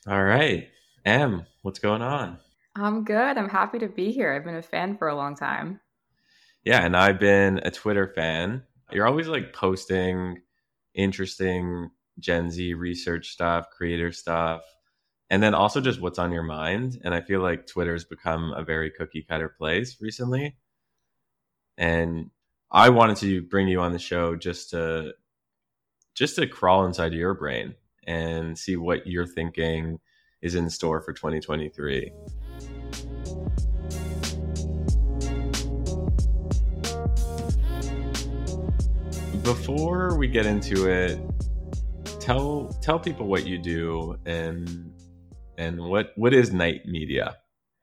All right. Em, what's going on? I'm good. I'm happy to be here. I've been a fan for a long time. Yeah, and I've been a Twitter fan. You're always like posting interesting Gen Z research stuff, creator stuff, and then also just what's on your mind. And I feel like Twitter's become a very cookie cutter place recently. And I wanted to bring you on the show just to crawl inside your brain and see what you're thinking is in store for 2023. Before we get into it, tell people what you do and what is Night Media.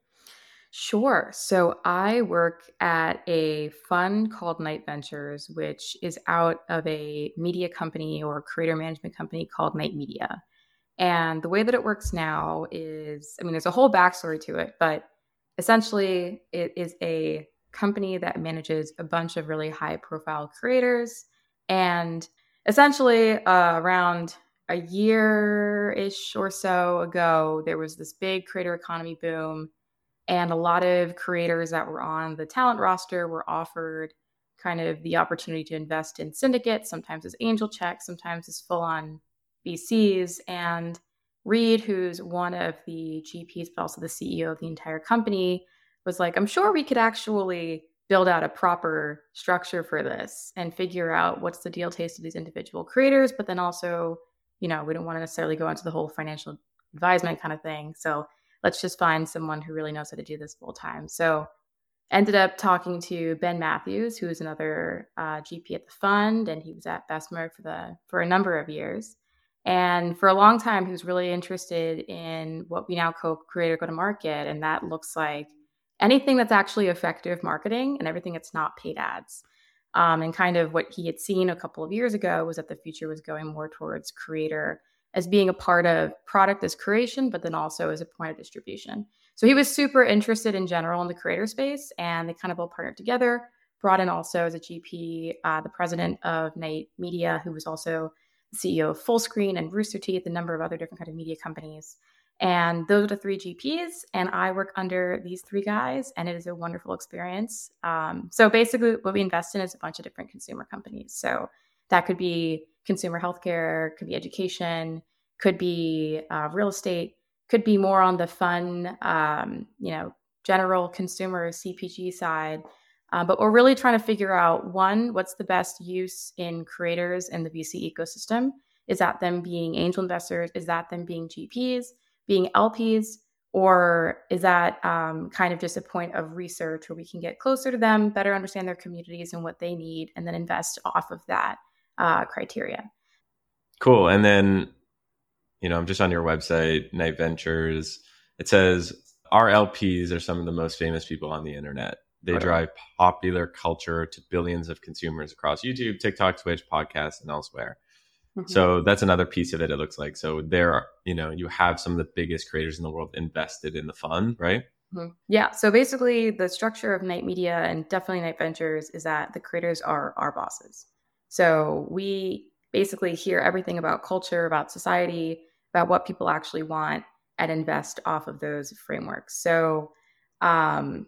Sure. So I work at a fund called Night Ventures, which is out of a media company or creator management company called Night Media. And the way that it works now is, there's a whole backstory to it, but essentially it is a company that manages a bunch of really high profile creators. And essentially, around a year ish or so ago, there was this big creator economy boom. And a lot of creators that were on the talent roster were offered kind of the opportunity to invest in syndicates, sometimes as angel checks, sometimes as full on VCs. And Reed, who's one of the GPs, but also the CEO of the entire company, was like, I'm sure we could actually build out a proper structure for this and figure out what's the deal taste of these individual creators. But then also, we don't want to necessarily go into the whole financial advisement kind of thing. So let's just find someone who really knows how to do this full time. So ended up talking to Ben Matthews, who is another GP at the fund, and he was at Bessemer for a number of years. And for a long time, he was really interested in what we now call creator go to market, and that looks like anything that's actually effective marketing and everything that's not paid ads. And kind of what he had seen a couple of years ago was that the future was going more towards creator as being a part of product as creation, but then also as a point of distribution. So he was super interested in general in the creator space, and they kind of all partnered together. Brought in also as a GP the president of Night Media, who was also the CEO of Fullscreen and Rooster Teeth, a number of other different kind of media companies. And those are the three GPs, and I work under these three guys, and it is a wonderful experience. So basically, what we invest in is a bunch of different consumer companies. So that could be consumer healthcare, could be education, could be real estate, could be more on the fun, general consumer CPG side. But we're really trying to figure out one, what's the best use in creators in the VC ecosystem? Is that them being angel investors? Is that them being GPs, being LPs? Or is that kind of just a point of research where we can get closer to them, better understand their communities and what they need, and then invest off of that criteria? Cool. And then, I'm just on your website, Night Ventures. It says our LPs are some of the most famous people on the internet. They Totally. drive popular culture to billions of consumers across YouTube, TikTok, Twitch, podcasts, and elsewhere. Mhm. So that's another piece of it, it looks like. So there are, you have some of the biggest creators in the world invested in the fund, right? Mhm. Yeah. So basically, the structure of Night Media and definitely Night Ventures is that the creators are our bosses. So we basically hear everything about culture, about society, about what people actually want, and invest off of those frameworks. So, um,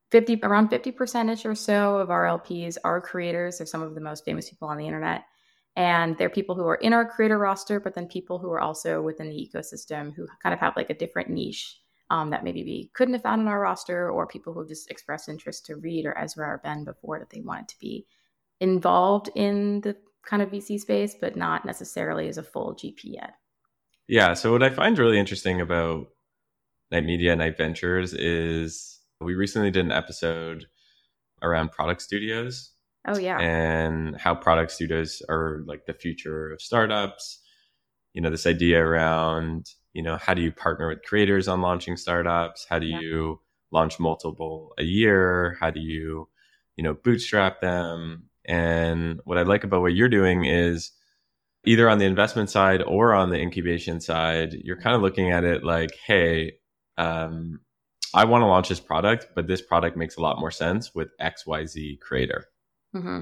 50% ish or so of our LPs are creators. They're some of the most famous people on the internet. And they're people who are in our creator roster, but then people who are also within the ecosystem who kind of have like a different niche that maybe we couldn't have found on our roster, or people who have just expressed interest to Reed or Ezra or Ben before that they wanted to be involved in the kind of VC space, but not necessarily as a full GP yet. Yeah. So what I find really interesting about Night Media, Night Ventures is we recently did an episode around product studios Oh, yeah. and how product studios are like the future of startups. This idea around, how do you partner with creators on launching startups? How do Yeah. you launch multiple a year? How do you, bootstrap them? And what I like about what you're doing is either on the investment side or on the incubation side, you're kind of looking at it like, hey, um, I want to launch this product, but this product makes a lot more sense with XYZ creator.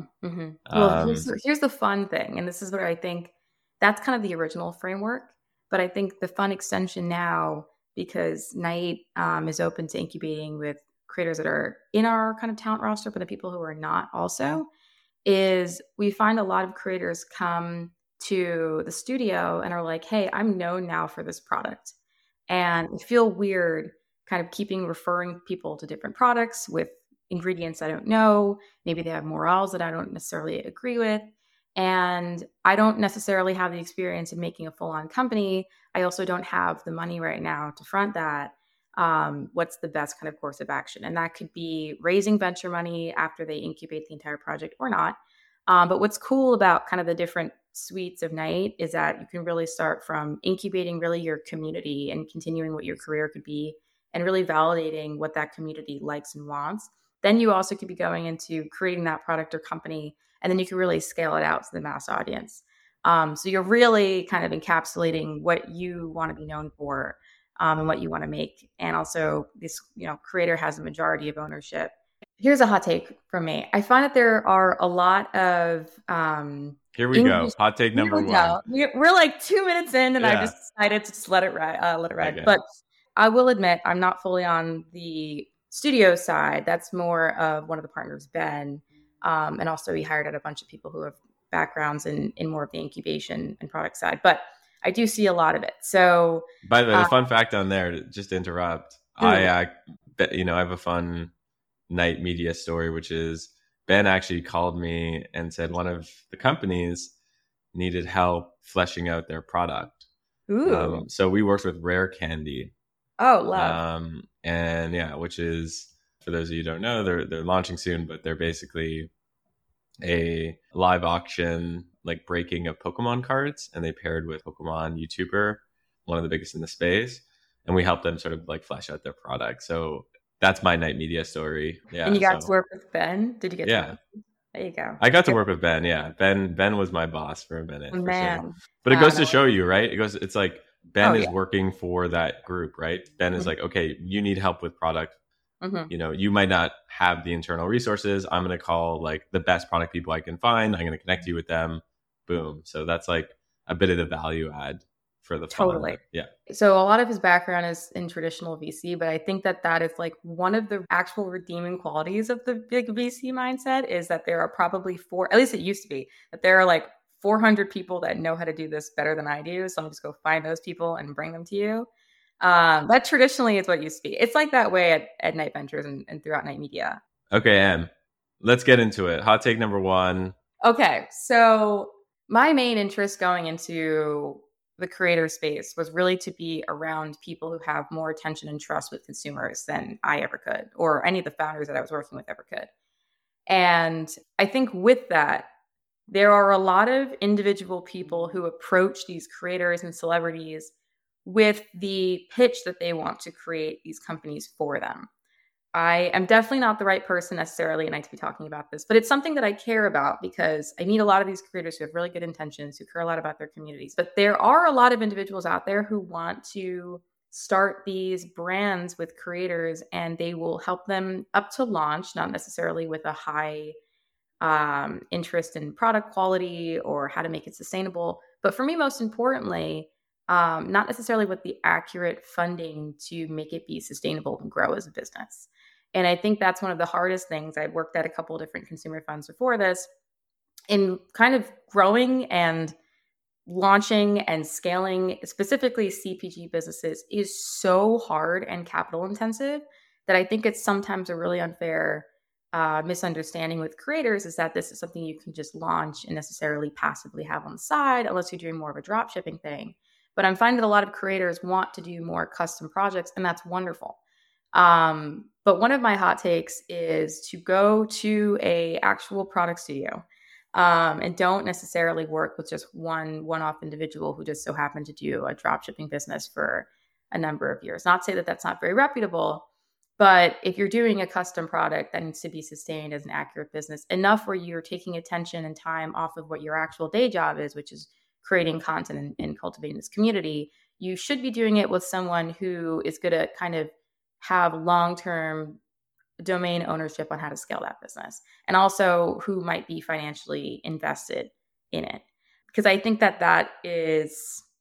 Well, Um, here's the fun thing, and this is where I think that's kind of the original framework. But I think the fun extension now, because Knight is open to incubating with creators that are in our kind of talent roster, but the people who are not also, is we find a lot of creators come to the studio and are like, hey, I'm known now for this product. And I feel weird kind of keeping referring people to different products with ingredients I don't know. Maybe they have morals that I don't necessarily agree with. And I don't necessarily have the experience in making a full on company. I also don't have the money right now to front that. What's the best kind of course of action? And that could be raising venture money after they incubate the entire project or not. But what's cool about kind of the different suites of Knight is that you can really start from incubating really your community and continuing what your career could be and really validating what that community likes and wants. Then you also could be going into creating that product or company, and then you can really scale it out to the mass audience. So you're really kind of encapsulating what you want to be known for, and what you want to make. And also this, creator has a majority of ownership. Here's a hot take from me. I find that there are a lot of Here we go. Hot take number one. We're like 2 minutes in, and I've just decided to just let it ride. Okay. But I will admit, I'm not fully on the studio side. That's more of one of the partners, Ben, and also he hired out a bunch of people who have backgrounds in more of the incubation and product side. But I do see a lot of it. So, by the way, the fun fact on there, just to interrupt, I have a fun Knight Media story, which is Ben actually called me and said one of the companies needed help fleshing out their product. So we worked with Rare Candy. Oh, love. And yeah, which is, for those of you who don't know, they're launching soon, but they're basically a live auction, like breaking of Pokemon cards, and they paired with Pokemon YouTuber, one of the biggest in the space, and we helped them sort of like flesh out their product. So that's my Knight Media story. Yeah. And you got to work with Ben? Did you get to work? There you go. I got to work with Ben. Yeah. Ben was my boss for a minute. Man. For sure. But it goes to show you, right? It's like Ben is working for that group, right? Ben is like, okay, you need help with product. Mm-hmm. You might not have the internal resources. I'm going to call like the best product people I can find. I'm going to connect you with them. Boom. So that's like a bit of the value add for the totally fund. Yeah. So a lot of his background is in traditional VC, but I think that is like one of the actual redeeming qualities of the big VC mindset is that there are probably at least it used to be, that there are like 400 people that know how to do this better than I do. So I'm just go find those people and bring them to you. That traditionally is what it used to be. It's like that way at Knight Ventures and throughout Knight Media. Okay, Em, let's get into it. Hot take number one. Okay, so my main interest going into the creator space was really to be around people who have more attention and trust with consumers than I ever could, or any of the founders that I was working with ever could. And I think with that, there are a lot of individual people who approach these creators and celebrities with the pitch that they want to create these companies for them. I am definitely not the right person necessarily and I to be talking about this, but it's something that I care about because I meet a lot of these creators who have really good intentions, who care a lot about their communities. But there are a lot of individuals out there who want to start these brands with creators and they will help them up to launch, not necessarily with a high interest in product quality or how to make it sustainable. But for me, most importantly, not necessarily with the accurate funding to make it be sustainable and grow as a business. And I think that's one of the hardest things. I worked at a couple of different consumer funds before this in kind of growing and launching and scaling, specifically CPG businesses, is so hard and capital intensive that I think it's sometimes a really unfair misunderstanding with creators is that this is something you can just launch and necessarily passively have on the side unless you're doing more of a drop shipping thing. But I'm finding that a lot of creators want to do more custom projects, and that's wonderful. But one of my hot takes is to go to a actual product studio and don't necessarily work with just one-off individual who just so happened to do a drop shipping business for a number of years. Not to say that that's not very reputable, but if you're doing a custom product that needs to be sustained as an accurate business, enough where you're taking attention and time off of what your actual day job is, which is creating content and cultivating this community, you should be doing it with someone who is going to kind of have long-term domain ownership on how to scale that business, and also who might be financially invested in it. Because I think that is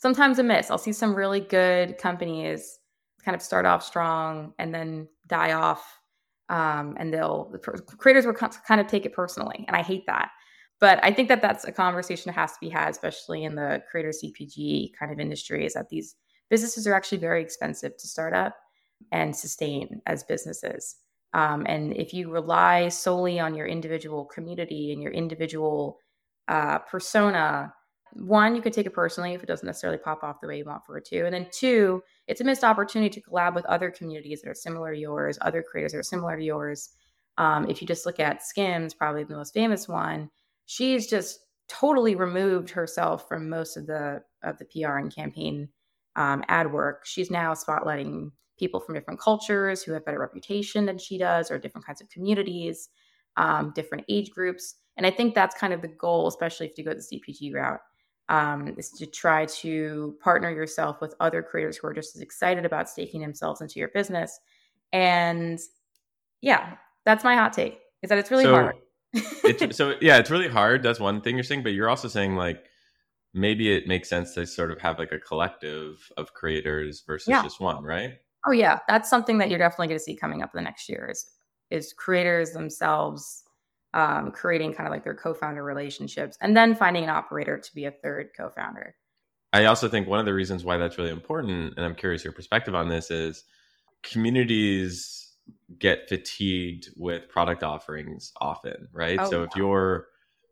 sometimes a miss. I'll see some really good companies kind of start off strong and then die off. And creators will kind of take it personally. And I hate that. But I think that that's a conversation that has to be had, especially in the creator CPG kind of industry, is that these businesses are actually very expensive to start up and sustain as businesses. And if you rely solely on your individual community and your individual persona, one, you could take it personally if it doesn't necessarily pop off the way you want for it to. And then two, it's a missed opportunity to collab with other communities that are similar to yours, other creators that are similar to yours. If you just look at Skims, probably the most famous one, she's just totally removed herself from most of the PR and campaign ad work. She's now spotlighting people from different cultures who have better reputation than she does, or different kinds of communities, different age groups. And I think that's kind of the goal, especially if you go the CPG route, is to try to partner yourself with other creators who are just as excited about staking themselves into your business. And yeah, that's my hot take, is that it's really hard. It's really hard. That's one thing you're saying, but you're also saying like, maybe it makes sense to sort of have like a collective of creators versus just one, right? Oh yeah. That's something that you're definitely going to see coming up in the next year is creators themselves creating kind of like their co-founder relationships, and then finding an operator to be a third co-founder. I also think one of the reasons why that's really important, and I'm curious your perspective on this, is communities get fatigued with product offerings often, right? If you're,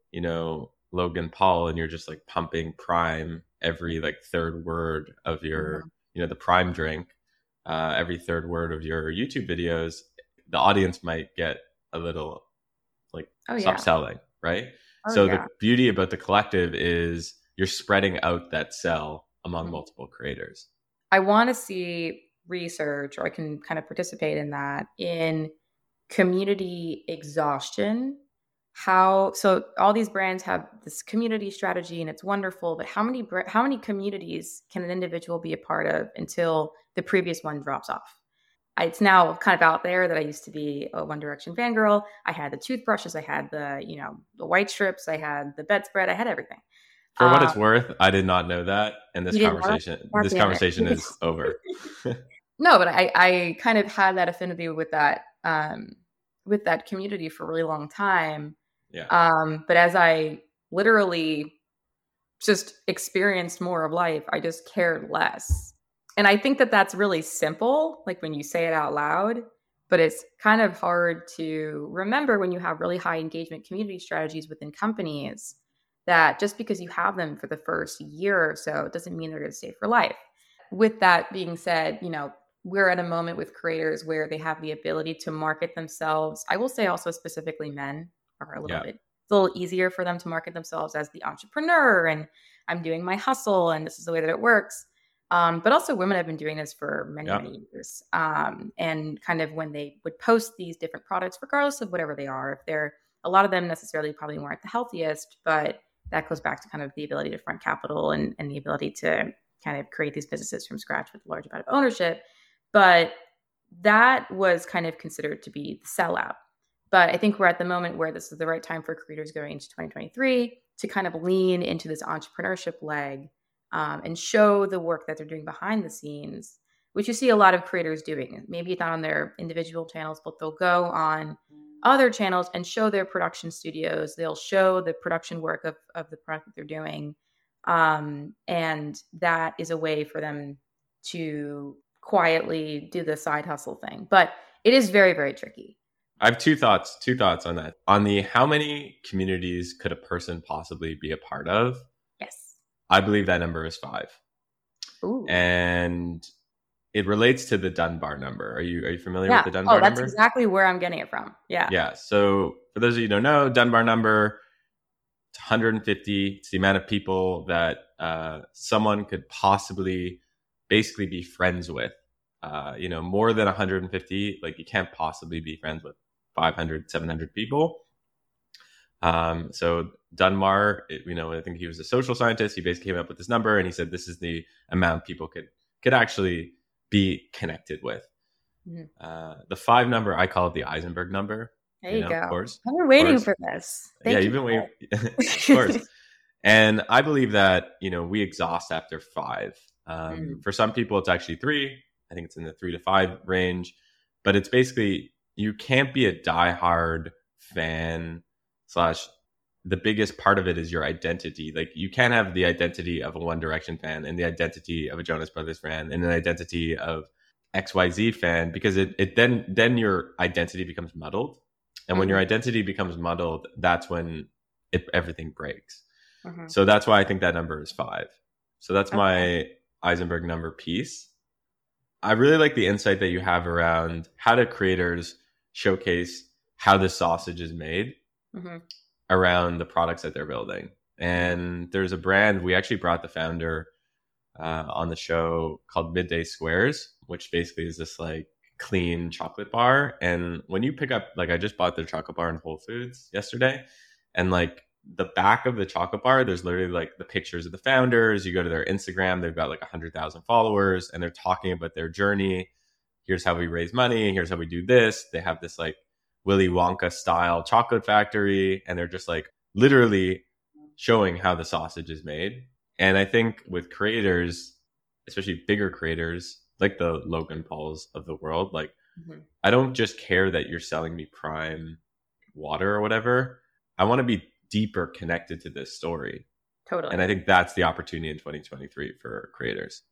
Logan Paul, and you're just like pumping Prime every like third word of your, the Prime drink, every third word of your YouTube videos, the audience might get a little like stop selling, right? The beauty about the collective is you're spreading out that sell among multiple creators. I want to see research, or I can kind of participate in that, in community exhaustion. So all these brands have this community strategy and it's wonderful, but how many communities can an individual be a part of until the previous one drops off? It's now kind of out there that I used to be a One Direction fangirl. I had the toothbrushes, I had the white strips, I had the bedspread, I had everything. For what it's worth, I did not know that, and this conversation is over. No, but I kind of had that affinity with that community for a really long time. Yeah. But as I literally just experienced more of life, I just cared less. And I think that that's really simple, like when you say it out loud, but it's kind of hard to remember when you have really high engagement community strategies within companies, that just because you have them for the first year or so doesn't mean they're going to stay for life. With that being said, we're at a moment with creators where they have the ability to market themselves. I will say also specifically men are a little easier for them to market themselves as the entrepreneur, and I'm doing my hustle and this is the way that it works. But also women have been doing this for many years. And kind of when they would post these different products, regardless of whatever they are, a lot of them necessarily probably weren't the healthiest, but that goes back to kind of the ability to front capital and the ability to kind of create these businesses from scratch with a large amount of ownership. But that was kind of considered to be the sellout. But I think we're at the moment where this is the right time for creators going into 2023 to kind of lean into this entrepreneurship leg, and show the work that they're doing behind the scenes, which you see a lot of creators doing. Maybe it's not on their individual channels, but they'll go on other channels and show their production studios. They'll show the production work of the product that they're doing. And that is a way for them to quietly do the side hustle thing. But it is very, very tricky. I have two thoughts on that. On the how many communities could a person possibly be a part of? Yes. I believe that number is 5. Ooh. And it relates to the Dunbar number. Are you familiar with the Dunbar number? Oh, that's exactly where I'm getting it from. Yeah. Yeah. So for those of you who don't know, Dunbar number, it's 150. It's the amount of people that someone could possibly basically be friends with. More than 150, like you can't possibly be friends with 500, 700 people. So Dunbar, I think he was a social scientist. He basically came up with this number and he said, this is the amount people could actually be connected with. Mm-hmm. The 5 number, I call it the Eisenberg number. There you go. Of course. I've been waiting for this. You've been waiting. Of course. And I believe that, we exhaust after five. Mm. For some people, it's actually three. I think it's in the 3 to 5 range. But it's basically, you can't be a diehard fan slash the biggest part of it is your identity. Like, you can't have the identity of a One Direction fan and the identity of a Jonas Brothers fan and an identity of XYZ fan, because it then your identity becomes muddled. And when your Mm-hmm. identity becomes muddled, that's when everything breaks. Mm-hmm. So that's why I think that number is five. So that's Okay. my Eisenberg number piece. I really like the insight that you have around how do creators showcase how the sausage is made Mm-hmm. around the products that they're building. And there's a brand, we actually brought the founder on the show, called Midday Squares, which basically is this like clean chocolate bar. And when you pick up, like, I just bought their chocolate bar in Whole Foods yesterday, and like the back of the chocolate bar, there's literally like the pictures of the founders. You go to their Instagram, they've got like 100,000 followers, and they're talking about their journey. Here's how we raise money. Here's how we do this. They have this like Willy Wonka style chocolate factory, and they're just like literally showing how the sausage is made. And I think with creators, especially bigger creators like the Logan Pauls of the world, like, Mm-hmm. I don't just care that you're selling me Prime water or whatever. I want to be deeper connected to this story. And Totally. I think that's the opportunity in 2023 for creators.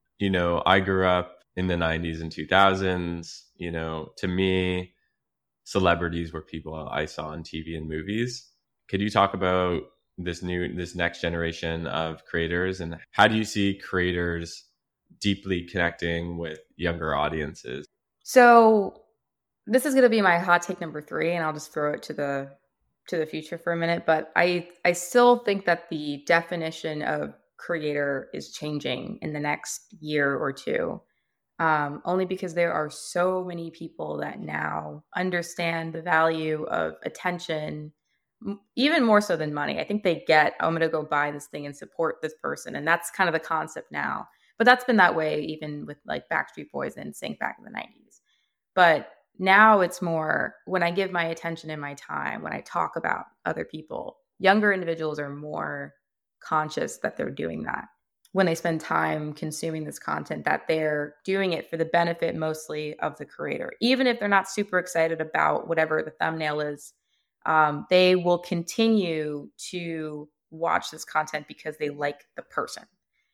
I grew up in the 90s and 2000s. To me, celebrities were people I saw on TV and movies. Could you talk about this next generation of creators, and how do you see creators deeply connecting with younger audiences? So this is going to be my hot take number 3, and I'll just throw it to the future for a minute. But I still think that the definition of creator is changing in the next year or two. Only because there are so many people that now understand the value of attention, even more so than money. I think they get, I'm going to go buy this thing and support this person. And that's kind of the concept now. But that's been that way even with like Backstreet Boys and Sync back in the 90s. But now it's more when I give my attention and my time, when I talk about other people, younger individuals are more conscious that they're doing that when they spend time consuming this content, that they're doing it for the benefit mostly of the creator. Even if they're not super excited about whatever the thumbnail is, they will continue to watch this content because they like the person.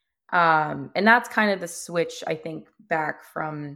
And that's kind of the switch, I think, back from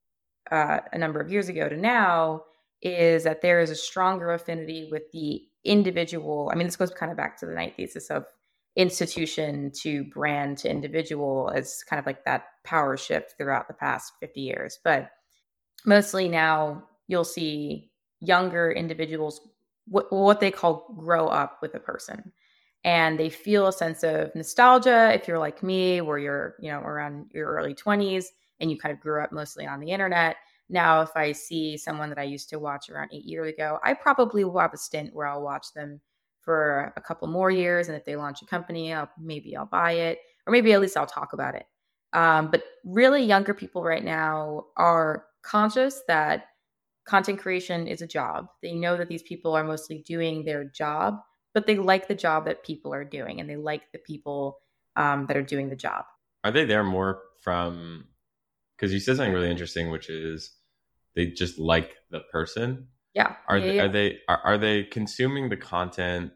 a number of years ago to now, is that there is a stronger affinity with the individual. I mean, this goes kind of back to the Knight thesis of institution to brand to individual as kind of like that power shift throughout the past 50 years. But mostly now you'll see younger individuals, what they call grow up with a person. And they feel a sense of nostalgia. If you're like me, where you're, around your early 20s and you kind of grew up mostly on the internet. Now, if I see someone that I used to watch around 8 years ago, I probably will have a stint where I'll watch them for a couple more years. And if they launch a company, maybe I'll buy it, or maybe at least I'll talk about it. But really, younger people right now are conscious that content creation is a job. They know that these people are mostly doing their job, but they like the job that people are doing, and they like the people that are doing the job. Are they there more from, because you said something really interesting, which is they just like the person. Yeah, Are yeah, th- yeah. are they consuming the content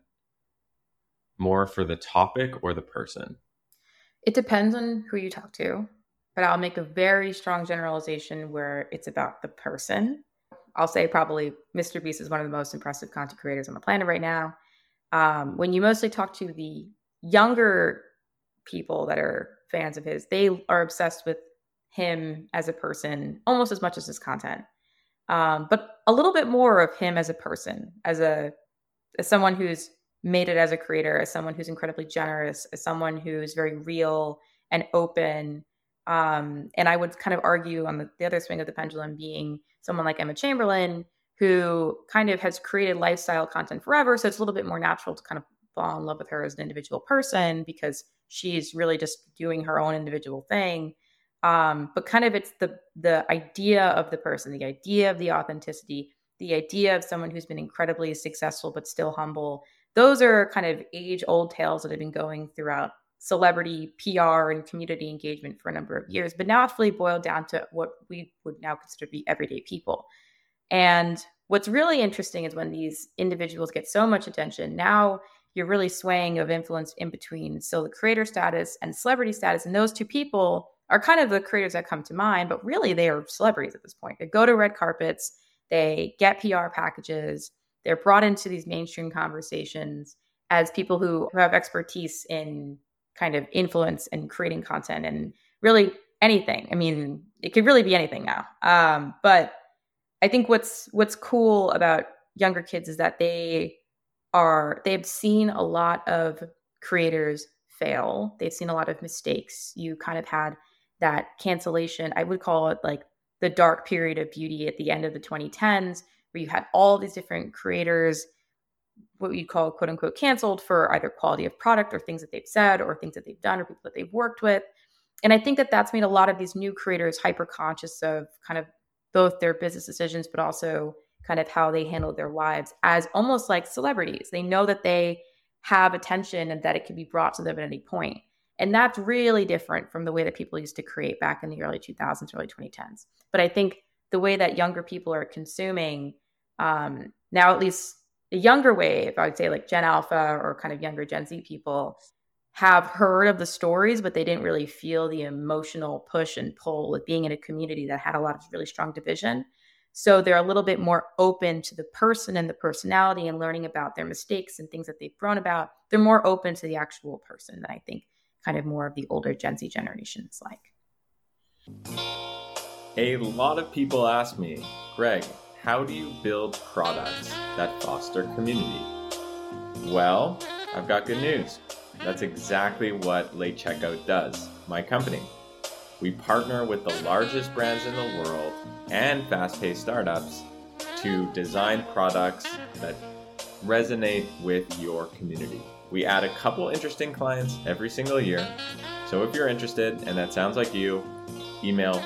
more for the topic or the person? It depends on who you talk to, but I'll make a very strong generalization where it's about the person. I'll say probably Mr. Beast is one of the most impressive content creators on the planet right now. When you mostly talk to the younger people that are fans of his, they are obsessed with him as a person almost as much as his content, but a little bit more of him as a person, as someone who's made it as a creator, as someone who's incredibly generous, as someone who's very real and open. And I would kind of argue on the other swing of the pendulum being someone like Emma Chamberlain, who kind of has created lifestyle content forever. So it's a little bit more natural to kind of fall in love with her as an individual person because she's really just doing her own individual thing. But kind of it's the idea of the person, the idea of the authenticity, the idea of someone who's been incredibly successful but still humble, those are kind of age-old tales that have been going throughout celebrity PR and community engagement for a number of years, but now it's really boiled down to what we would now consider to be everyday people. And what's really interesting is when these individuals get so much attention, now you're really swaying of influence in between. So the creator status and celebrity status, and those two people are kind of the creators that come to mind, but really they are celebrities at this point. They go to red carpets, they get PR packages, they're brought into these mainstream conversations as people who have expertise in kind of influence and creating content and really anything. I mean, it could really be anything now. But I think what's cool about younger kids is that they've seen a lot of creators fail. They've seen a lot of mistakes. You kind of had that cancellation. I would call it like the dark period of beauty at the end of the 2010s, where you had all these different creators, what we call quote unquote canceled for either quality of product or things that they've said or things that they've done or people that they've worked with. And I think that that's made a lot of these new creators hyper conscious of kind of both their business decisions, but also kind of how they handle their lives as almost like celebrities. They know that they have attention and that it can be brought to them at any point. And that's really different from the way that people used to create back in the early 2000s, early 2010s. But I think the way that younger people are consuming now, at least the younger wave, I would say like Gen Alpha or kind of younger Gen Z people, have heard of the stories, but they didn't really feel the emotional push and pull of being in a community that had a lot of really strong division. So they're a little bit more open to the person and the personality and learning about their mistakes and things that they've grown about. They're more open to the actual person than I think kind of more of the older Gen Z generation is like. A lot of people ask me, Greg, how do you build products that foster community? Well, I've got good news. That's exactly what Late Checkout does, my company. We partner with the largest brands in the world and fast-paced startups to design products that resonate with your community. We add a couple interesting clients every single year. So if you're interested and that sounds like you, email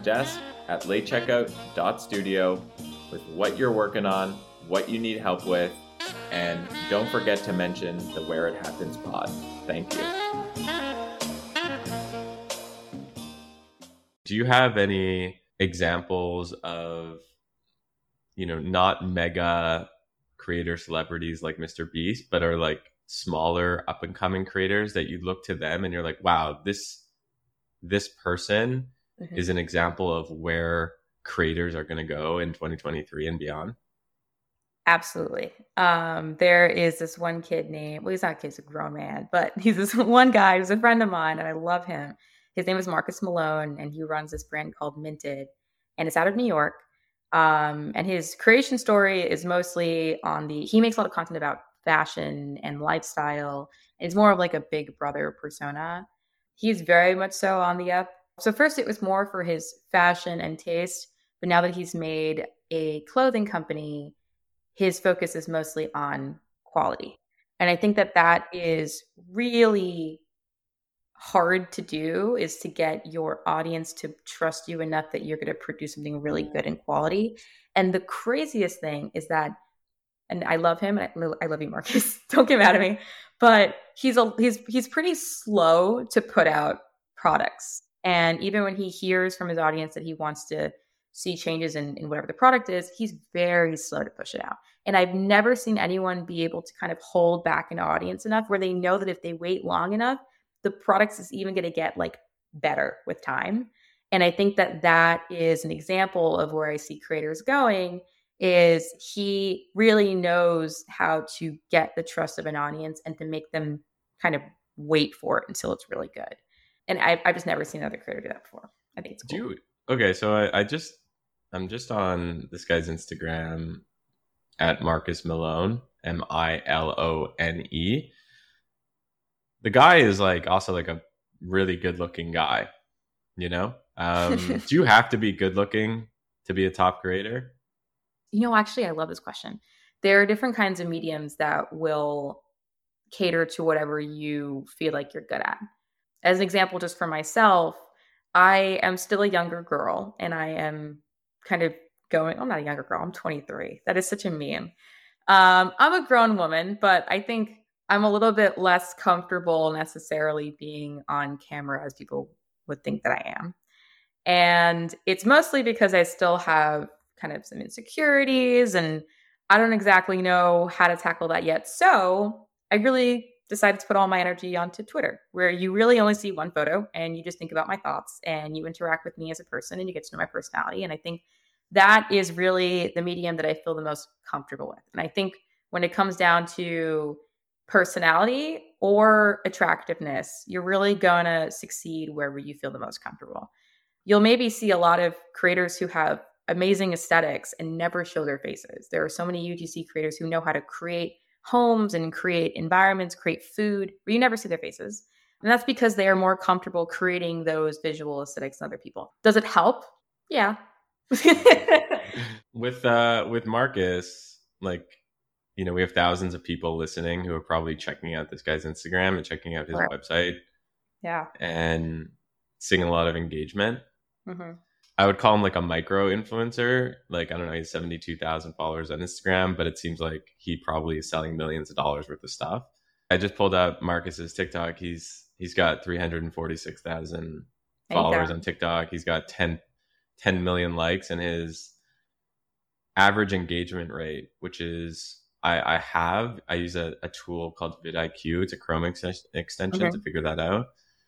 frontdesk@latecheckout.studio with what you're working on, what you need help with, and don't forget to mention the Where It Happens pod. Thank you. Do you have any examples of, not mega creator celebrities like Mr. Beast, but are like smaller up and coming creators that you look to them and you're like, wow, this person is an example of where creators are going to go in 2023 and beyond? Absolutely. There is this one kid named, well, he's not a kid, he's a grown man, but he's this one guy who's a friend of mine and I love him. His name is Marcus Malone and he runs this brand called Minted and it's out of New York. And his creation story is mostly he makes a lot of content about fashion and lifestyle. It's more of like a big brother persona. He's very much so on the up. So first it was more for his fashion and taste, but now that he's made a clothing company, his focus is mostly on quality. And I think that that is really hard to do, is to get your audience to trust you enough that you're going to produce something really good in quality. And the craziest thing is that, and I love him, and I love you, Marcus, don't get mad at me, but he's pretty slow to put out products. And even when he hears from his audience that he wants to see changes in whatever the product is, he's very slow to push it out. And I've never seen anyone be able to kind of hold back an audience enough where they know that if they wait long enough, the product is even going to get like better with time. And I think that that is an example of where I see creators going, is he really knows how to get the trust of an audience and to make them kind of wait for it until it's really good. And I've just never seen another creator do that before. I think it's cool. Okay, so I'm just on this guy's Instagram at Marcus Malone, Milone. The guy is like also like a really good looking guy, Do you have to be good looking to be a top creator? Actually, I love this question. There are different kinds of mediums that will cater to whatever you feel like you're good at. As an example, just for myself, I am still a younger girl and I am kind of I'm not a younger girl, I'm 23. That is such a meme. I'm a grown woman, but I think I'm a little bit less comfortable necessarily being on camera as people would think that I am. And it's mostly because I still have kind of some insecurities and I don't exactly know how to tackle that yet. So I really decided to put all my energy onto Twitter, where you really only see one photo and you just think about my thoughts and you interact with me as a person and you get to know my personality. And I think that is really the medium that I feel the most comfortable with. And I think when it comes down to personality or attractiveness, you're really going to succeed wherever you feel the most comfortable. You'll maybe see a lot of creators who have amazing aesthetics and never show their faces. There are so many UGC creators who know how to create homes and create environments, create food, where you never see their faces. And that's because they are more comfortable creating those visual aesthetics than other people. Does it help? Yeah. With Marcus, like, you know, we have thousands of people listening who are probably checking out this guy's Instagram and checking out his website. Yeah. And seeing a lot of engagement. Mm-hmm. I would call him like a micro influencer. Like, I don't know, he's 72,000 followers on Instagram, but it seems like he probably is selling millions of dollars worth of stuff. I just pulled up Marcus's TikTok. He's got 346,000 followers on TikTok. He's got 10 million likes, and his average engagement rate, which is I use a tool called vidIQ. It's a Chrome extension to figure that out.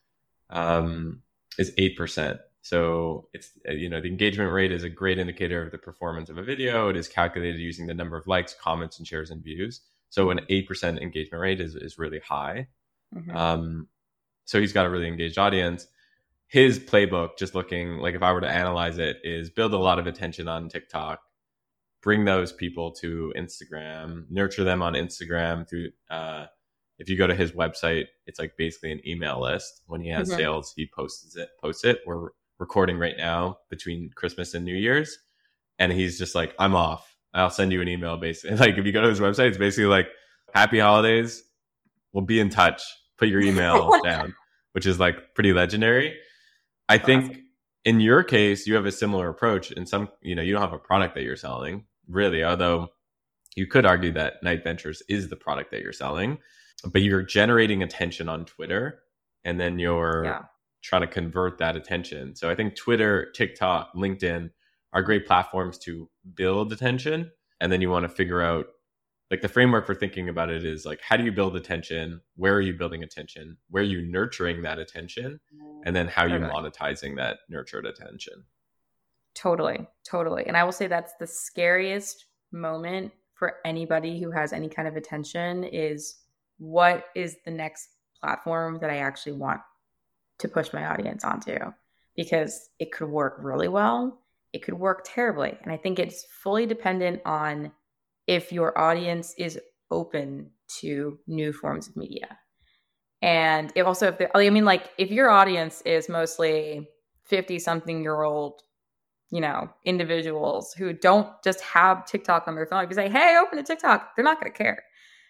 Is 8%. So it's, you know, the engagement rate is a great indicator of the performance of a video. It is calculated using the number of likes, comments, and shares and views. So an 8% engagement rate is really high. So he's got a really engaged audience. His playbook, just looking like, if I were to analyze it, is build a lot of attention on TikTok, bring those people to Instagram, nurture them on Instagram through, if you go to his website, it's like basically an email list. When he has sales, he posts it. We're recording right now between Christmas and New Year's. And he's just like, I'm off. I'll send you an email, basically. Like, if you go to his website, it's basically like, happy holidays. We'll be in touch. Put your email down, which is like pretty legendary. I think in your case, you have a similar approach. In some, you know, you don't have a product that you're selling, really, although you could argue that Night Ventures is the product that you're selling. But you're generating attention on Twitter, and then you're trying to convert that attention. So I think Twitter, TikTok, LinkedIn are great platforms to build attention. And then you want to figure out, like, the framework for thinking about it is like, how do you build attention? Where are you building attention? Where are you nurturing that attention? And then how are you monetizing that nurtured attention? Totally. And I will say that's the scariest moment for anybody who has any kind of attention is, what is the next platform that I actually want to push my audience onto? Because it could work really well. It could work terribly. And I think it's fully dependent on if your audience is open to new forms of media. And if also, if your audience is mostly 50-something-year-old, you know, individuals who don't just have TikTok on their phone, if you say, hey, open a TikTok, they're not going to care.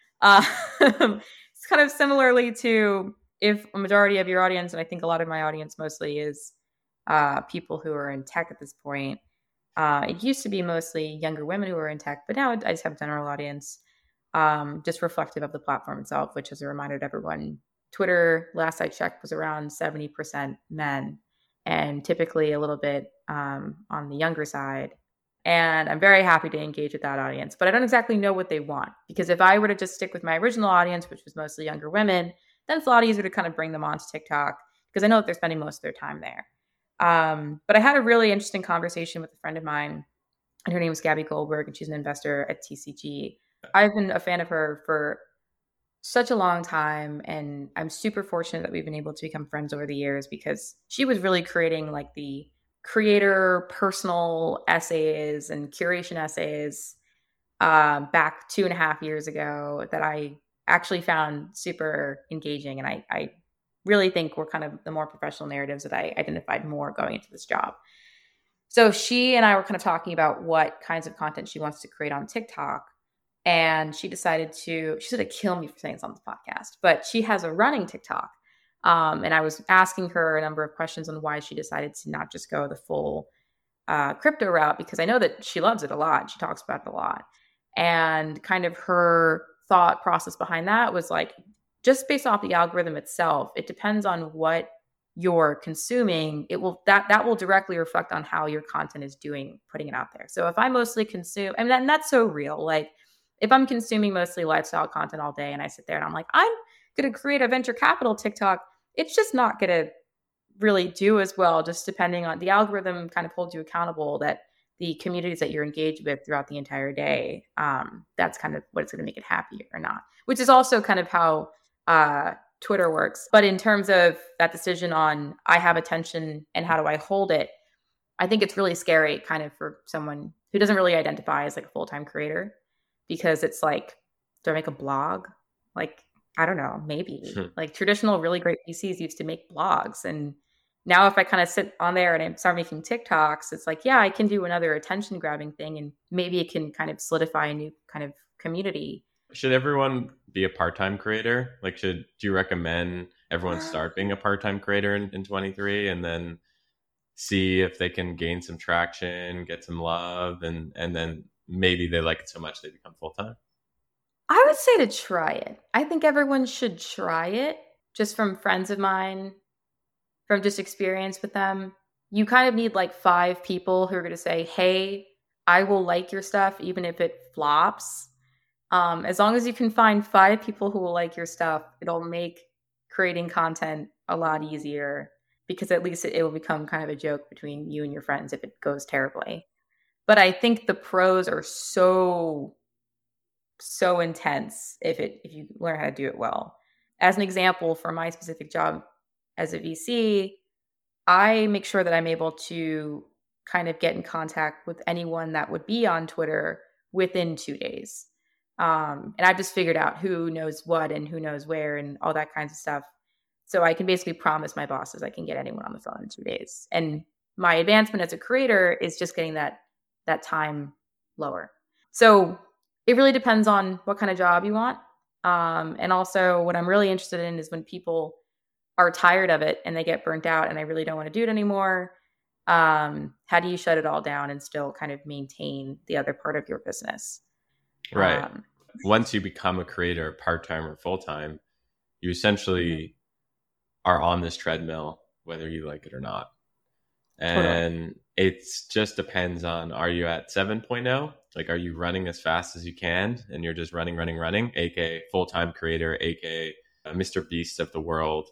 It's kind of similarly to if a majority of your audience, and I think a lot of my audience mostly is people who are in tech at this point. It used to be mostly younger women who are in tech, but now I just have a general audience, just reflective of the platform itself, which is a reminder to everyone. Twitter, last I checked, was around 70% men, and typically a little bit on the younger side. And I'm very happy to engage with that audience, but I don't exactly know what they want, because if I were to just stick with my original audience, which was mostly younger women, then it's a lot easier to kind of bring them onto TikTok, because I know that they're spending most of their time there. But I had a really interesting conversation with a friend of mine, and her name is Gabby Goldberg, and she's an investor at TCG. I've been a fan of her for such a long time, and I'm super fortunate that we've been able to become friends over the years, because she was really creating like the creator personal essays and curation essays back 2.5 years ago that I actually found super engaging. And I really think were kind of the more professional narratives that I identified more going into this job. So she and I were kind of talking about what kinds of content she wants to create on TikTok. And she decided she's going to kill me for saying this on this podcast, but she has a running TikTok. And I was asking her a number of questions on why she decided to not just go the full crypto route, because I know that she loves it a lot. She talks about it a lot. And kind of her thought process behind that was like, just based off the algorithm itself, it depends on what you're consuming. It will that will directly reflect on how your content is doing, putting it out there. So if I mostly consume, I mean, that's so real. Like if I'm consuming mostly lifestyle content all day and I sit there and I'm like, I'm going to create a venture capital TikTok, it's just not going to really do as well, just depending on the algorithm kind of holds you accountable that the communities that you're engaged with throughout the entire day, that's kind of what's going to make it happy or not, which is also kind of how Twitter works. But in terms of that decision on I have attention and how do I hold it, I think it's really scary kind of for someone who doesn't really identify as like a full-time creator, because it's like, do I make a blog? Like, I don't know, maybe. Like traditional really great PCs used to make blogs, and now if I kind of sit on there and I start making TikToks, it's like, yeah, I can do another attention grabbing thing, and maybe it can kind of solidify a new kind of community. Should everyone be a part-time creator? Like, do you recommend everyone start being a part-time creator in 23 and then see if they can gain some traction, get some love, and then maybe they like it so much they become full-time? I would say to try it. I think everyone should try it, just from friends of mine, from just experience with them. You kind of need like 5 people who are going to say, hey, I will like your stuff, even if it flops. As long as you can find 5 people who will like your stuff, it'll make creating content a lot easier, because at least it will become kind of a joke between you and your friends if it goes terribly. But I think the pros are so intense if you learn how to do it well. As an example, for my specific job as a VC, I make sure that I'm able to kind of get in contact with anyone that would be on Twitter within 2 days. And I've just figured out who knows what and who knows where and all that kinds of stuff. So I can basically promise my bosses I can get anyone on the phone in 2 days. And my advancement as a creator is just getting that time lower. So it really depends on what kind of job you want. And also what I'm really interested in is when people are tired of it and they get burnt out and I really don't want to do it anymore. How do you shut it all down and still kind of maintain the other part of your business? Right. Once you become a creator, part-time or full-time, you essentially are on this treadmill, whether you like it or not. And it just depends on, are you at 7.0? Like, are you running as fast as you can and you're just running, aka full-time creator, aka Mr. Beast of the world,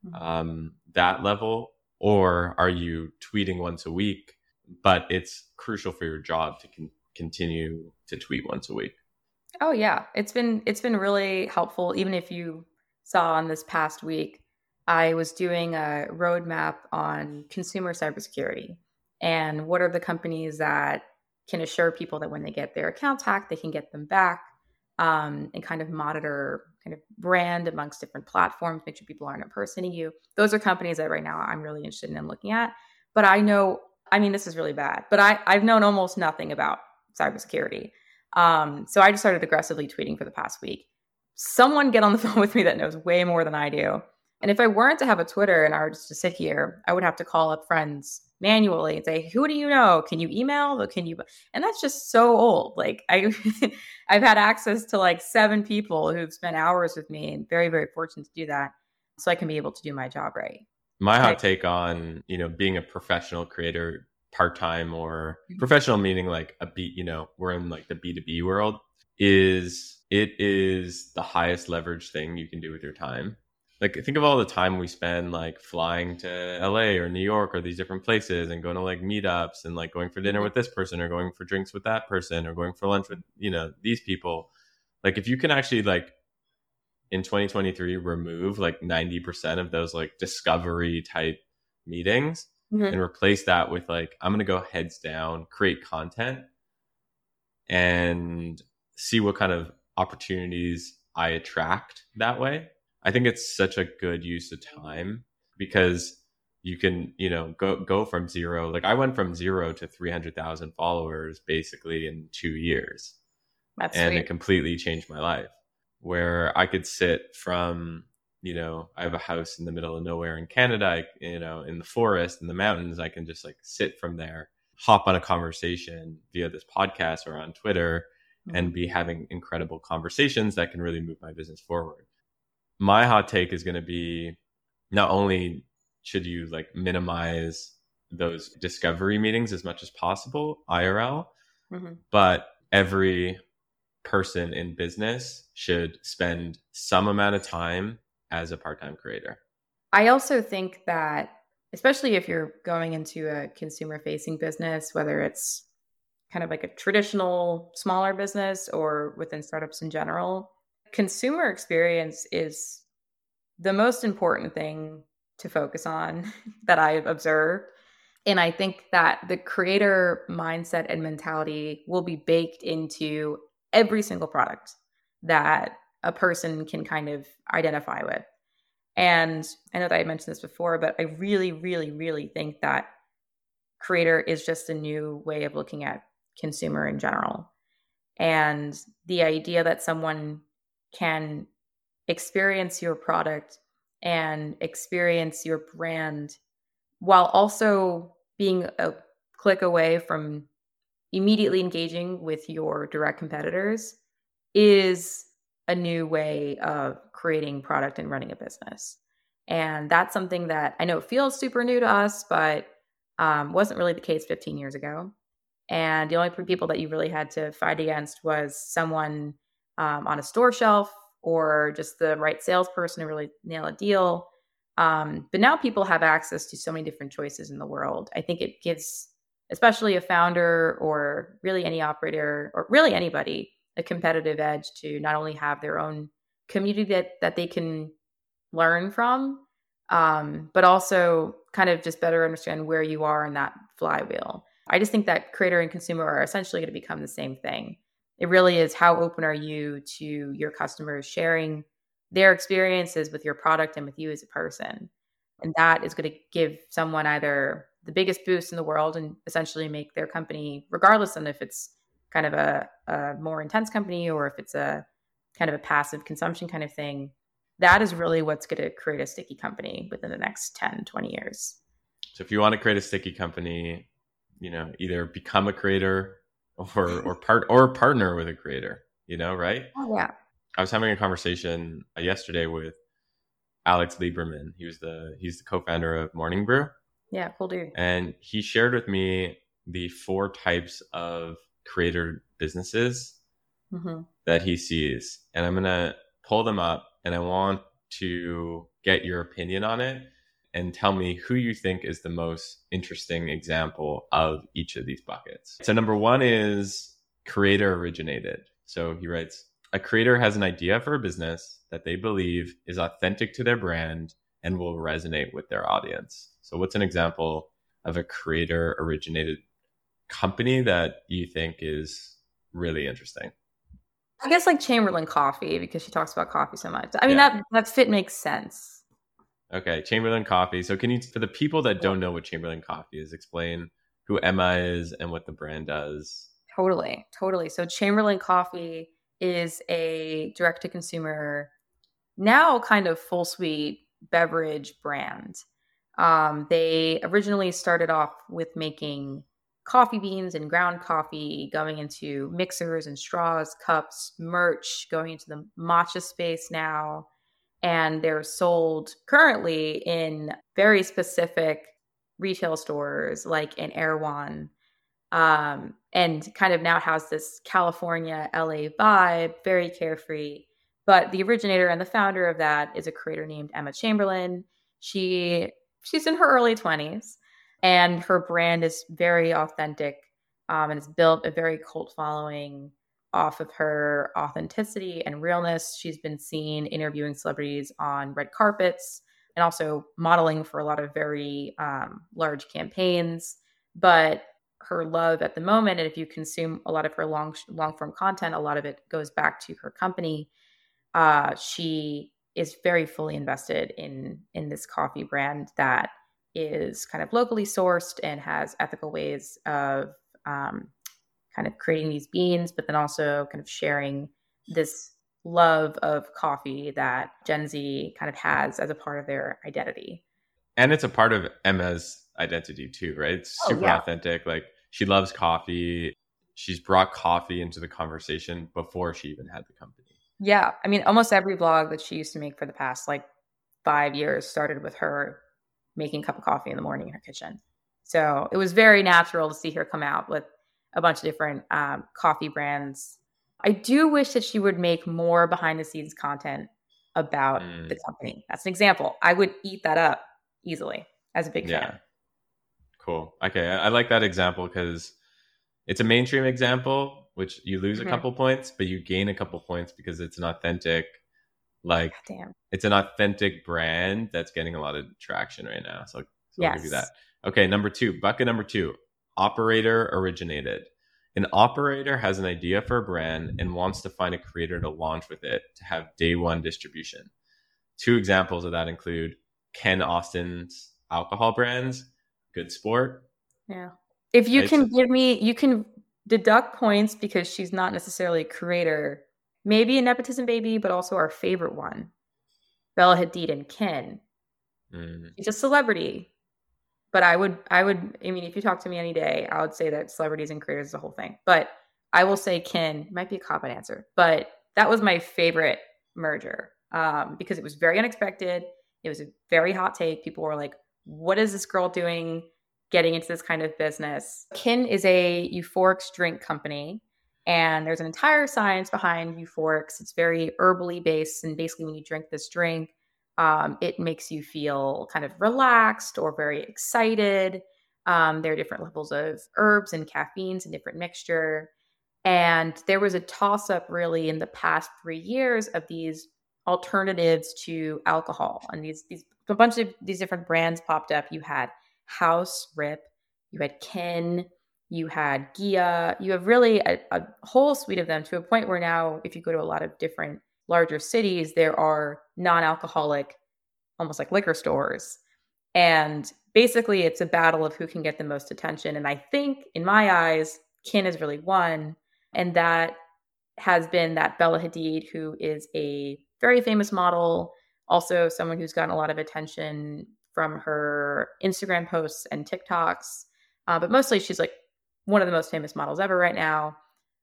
that level? Or are you tweeting once a week, but it's crucial for your job to continue to tweet once a week? Oh yeah, it's been really helpful. Even if you saw on this past week, I was doing a roadmap on consumer cybersecurity and what are the companies that can assure people that when they get their accounts hacked, they can get them back, and kind of monitor kind of brand amongst different platforms, make sure people aren't impersonating you. Those are companies that right now I'm really interested in looking at. But I know, I mean, this is really bad, but I've known almost nothing about cybersecurity. So I just started aggressively tweeting for the past week. Someone get on the phone with me that knows way more than I do. And if I weren't to have a Twitter and I were just to sit here, I would have to call up friends manually and say, who do you know? Can you email? Can you? And that's just so old. Like I've had access to like 7 people who've spent hours with me, and very, very fortunate to do that. So I can be able to do my job right. My hot take on, being a professional creator, part-time or professional, meaning like we're in like the B2B world, is it is the highest leverage thing you can do with your time. Like, think of all the time we spend like flying to LA or New York or these different places and going to like meetups and like going for dinner with this person or going for drinks with that person or going for lunch with, these people. Like, if you can actually like in 2023 remove like 90% of those like discovery type meetings and replace that with like, I'm going to go heads down, create content and see what kind of opportunities I attract that way. I think it's such a good use of time because you can, go from zero. Like I went from 0 to 300,000 followers basically in 2 years. That's and sweet. It completely changed my life, where I could sit from, I have a house in the middle of nowhere in Canada, in the forest, in the mountains. I can just like sit from there, hop on a conversation via this podcast or on Twitter and be having incredible conversations that can really move my business forward. My hot take is going to be, not only should you like minimize those discovery meetings as much as possible, IRL, but every person in business should spend some amount of time as a part-time creator. I also think that, especially if you're going into a consumer-facing business, whether it's kind of like a traditional smaller business or within startups in general, consumer experience is the most important thing to focus on that I've observed. And I think that the creator mindset and mentality will be baked into every single product that a person can kind of identify with. And I know that I mentioned this before, but I really, really, really think that creator is just a new way of looking at consumer in general. And the idea that someone can experience your product and experience your brand while also being a click away from immediately engaging with your direct competitors is a new way of creating product and running a business. And that's something that I know feels super new to us, but wasn't really the case 15 years ago. And the only people that you really had to fight against was someone on a store shelf or just the right salesperson to really nail a deal. But now people have access to so many different choices in the world. I think it gives, especially a founder or really any operator or really anybody, a competitive edge to not only have their own community that they can learn from, but also kind of just better understand where you are in that flywheel. I just think that creator and consumer are essentially going to become the same thing. It really is, how open are you to your customers sharing their experiences with your product and with you as a person? And that is going to give someone either the biggest boost in the world and essentially make their company, regardless of if it's kind of a more intense company or if it's a kind of a passive consumption kind of thing, that is really what's going to create a sticky company within the next 10, 20 years. So if you want to create a sticky company, either become a creator or partner with a creator, right? Oh, yeah. I was having a conversation yesterday with Alex Lieberman. He's the co-founder of Morning Brew. Yeah, cool dude. And he shared with me the 4 types of creator businesses that he sees. And I'm going to pull them up and I want to get your opinion on it and tell me who you think is the most interesting example of each of these buckets. So number 1 is creator originated. So he writes, a creator has an idea for a business that they believe is authentic to their brand and will resonate with their audience. So what's an example of a creator originated company that you think is really interesting? I guess like Chamberlain Coffee, because she talks about coffee so much. I mean, that fit makes sense. Okay, Chamberlain Coffee. So can you, for the people that don't know what Chamberlain Coffee is, explain who Emma is and what the brand does? Totally. So Chamberlain Coffee is a direct-to-consumer, now kind of full suite beverage brand. They originally started off with making coffee beans and ground coffee, going into mixers and straws, cups, merch, going into the matcha space now. And they're sold currently in very specific retail stores like in Erewhon. And kind of now has this California, LA vibe, very carefree. But the originator and the founder of that is a creator named Emma Chamberlain. She's in her early 20s, and her brand is very authentic, and has built a very cult following off of her authenticity and realness. She's been seen interviewing celebrities on red carpets and also modeling for a lot of very large campaigns. But her love at the moment, and if you consume a lot of her long form content, a lot of it goes back to her company. She is very fully invested in this coffee brand that is kind of locally sourced and has ethical ways of kind of creating these beans, but then also kind of sharing this love of coffee that Gen Z kind of has as a part of their identity. And it's a part of Emma's identity too, right? It's super authentic. Like, she loves coffee. she's brought coffee into the conversation before she even had the company. Yeah. I mean, almost every vlog that she used to make for the past like 5 years started with her making a cup of coffee in the morning in her kitchen. So it was very natural to see her come out with a bunch of different coffee brands. I do wish that she would make more behind the scenes content about the company. That's an example. I would eat that up easily as a big fan. Cool. Okay. I like that example because it's a mainstream example, which you lose a couple points, but you gain a couple points because it's an authentic, like, it's an authentic brand that's getting a lot of traction right now. So I'll give you that. Okay. Bucket number two, operator originated. An operator has an idea for a brand and wants to find a creator to launch with it to have day one distribution. Two examples of that include Ken Austin's alcohol brands, Good Sport. Yeah. If you can give me, you can deduct points because she's not necessarily a creator. Maybe a nepotism baby, but also our favorite one, Bella Hadid and Ken. She's a celebrity. But I mean, if you talk to me any day, I would say that celebrities and creators is the whole thing. But I will say Ken might be a cop-out answer, but that was my favorite merger because it was very unexpected. It was a very hot take. People were like, what is this girl doing getting into this kind of business? Ken is a euphorics drink company, and there's an entire science behind euphorics. It's very herbally based, and basically when you drink this drink, it makes you feel kind of relaxed or very excited. There are different levels of herbs and caffeines and different mixture. And there was a toss up really in the past 3 years of these alternatives to alcohol. And a bunch of these different brands popped up. You had House Rip, you had Ken, you had Gia, you have really a whole suite of them to a point where now, if you go to a lot of different larger cities, there are non-alcoholic, almost like liquor stores. And basically it's a battle of who can get the most attention. And I think in my eyes, Ken has really won. And that has been that Bella Hadid, who is a very famous model, also someone who's gotten a lot of attention from her Instagram posts and TikToks. But mostly she's like one of the most famous models ever right now.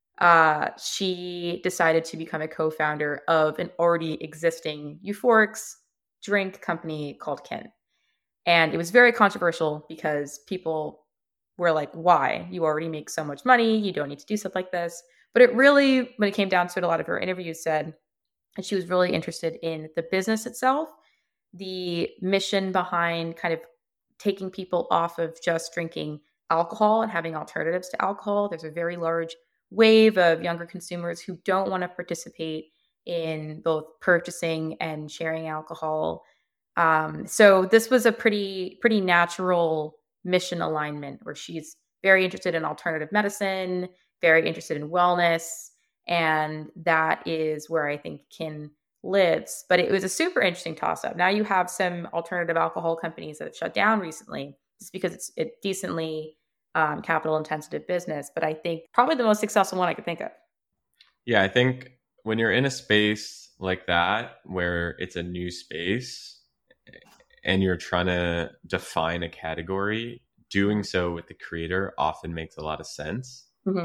She decided to become a co-founder of an already existing euphorics drink company called Ken. And it was very controversial because people were like, why? You already make so much money. You don't need to do stuff like this. But it really, when it came down to it, a lot of her interviews said that she was really interested in the business itself, the mission behind kind of taking people off of just drinking alcohol and having alternatives to alcohol. There's a very large wave of younger consumers who don't want to participate in both purchasing and sharing alcohol. So this was a pretty natural mission alignment where she's very interested in alternative medicine, very interested in wellness. And that is where I think Ken lives. But it was a super interesting toss up. Now you have some alternative alcohol companies that have shut down recently just because it's a decently capital intensive business. But I think probably the most successful one I could think of. Yeah, I think when you're in a space like that, where it's a new space and you're trying to define a category, doing so with the creator often makes a lot of sense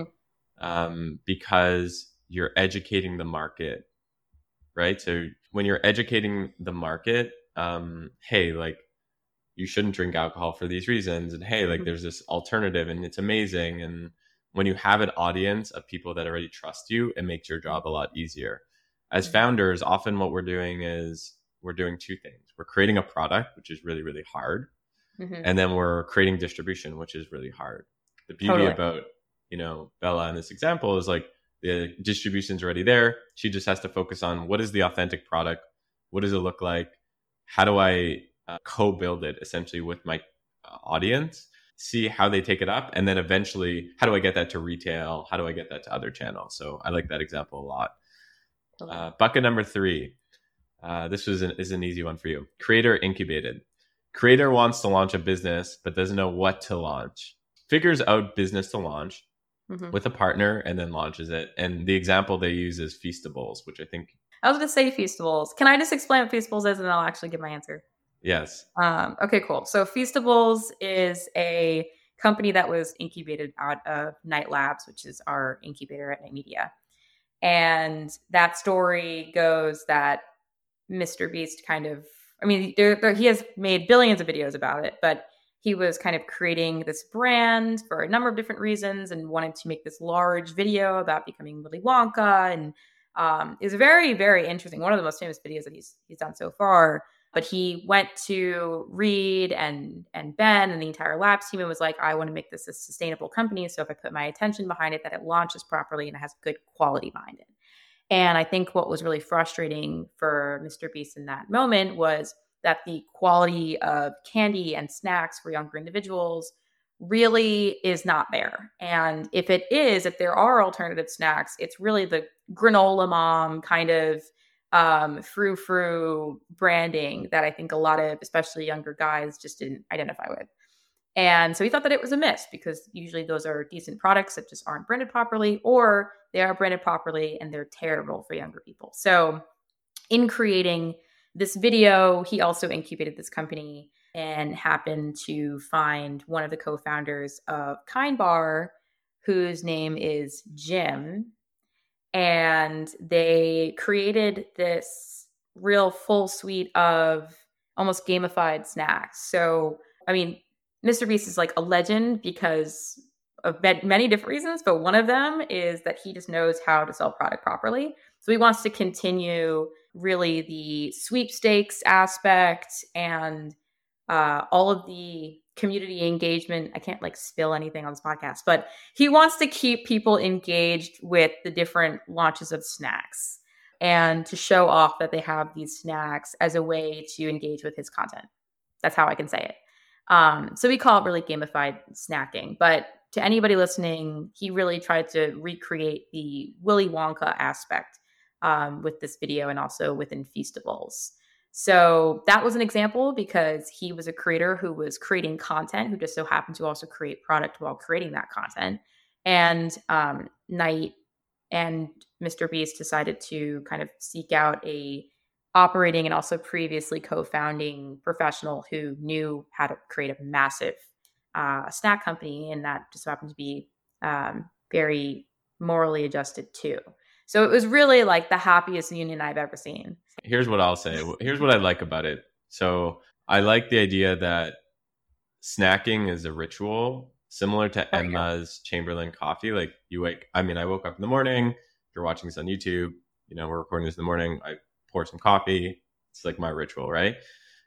because you're educating the market, right? So when you're educating the market, hey, like, you shouldn't drink alcohol for these reasons. And hey, like, there's this alternative and it's amazing. And when you have an audience of people that already trust you, it makes your job a lot easier. As founders, often what we're doing is we're doing two things. We're creating a product, which is really, really hard. And then we're creating distribution, which is really hard. The beauty about, Bella in this example is like the distribution's already there. She just has to focus on what is the authentic product? What does it look like? How do I co-build it essentially with my audience, see how they take it up, and then eventually how do I get that to retail, how do I get that to other channels. So I like that example a lot. Bucket number 3, this is an easy one for you. Creator incubated. Creator wants to launch a business but doesn't know what to launch, figures out business to launch with a partner and then launches it. And the example they use is Feastables, which I think I was going to say Feastables. Can I just explain what Feastables is and I'll actually give my answer? Yes. Okay, cool. So Feastables is a company that was incubated out of Knight Labs, which is our incubator at Knight Media. And that story goes that Mr. Beast kind of, I mean, he has made billions of videos about it, but he was kind of creating this brand for a number of different reasons and wanted to make this large video about becoming Willy Wonka. And it was very, very interesting. One of the most famous videos that he's done so far. But he went to Reed and Ben and the entire Labs team and was like, I want to make this a sustainable company. So if I put my attention behind it, that it launches properly and it has good quality behind it. And I think what was really frustrating for Mr. Beast in that moment was that the quality of candy and snacks for younger individuals really is not there. And if there are alternative snacks, it's really the granola mom kind of frou-frou branding that I think a lot of, especially younger guys, just didn't identify with. And so he thought that it was a miss because usually those are decent products that just aren't branded properly, or they are branded properly and they're terrible for younger people. So in creating this video, he also incubated this company and happened to find one of the co-founders of Kind Bar, whose name is Jim. And they created this real full suite of almost gamified snacks. So, I mean, Mr. Beast is like a legend because of many different reasons, but one of them is that he just knows how to sell product properly. So he wants to continue really the sweepstakes aspect and all of the community engagement. I can't like spill anything on this podcast, but he wants to keep people engaged with the different launches of snacks and to show off that they have these snacks as a way to engage with his content. That's how I can say it. So we call it really gamified snacking. But to anybody listening, he really tried to recreate the Willy Wonka aspect with this video and also within Feastables. So that was an example because he was a creator who was creating content, who just so happened to also create product while creating that content. And Knight and Mr. Beast decided to kind of seek out a operating and also previously co-founding professional who knew how to create a massive snack company, and that just happened to be very morally adjusted too. So it was really like the happiest union I've ever seen. Here's what I'll say. Here's what I like about it. So I like the idea that snacking is a ritual similar to Emma's Chamberlain coffee. Like I woke up in the morning, if you're watching this on YouTube, we're recording this in the morning, I pour some coffee. It's like my ritual, right?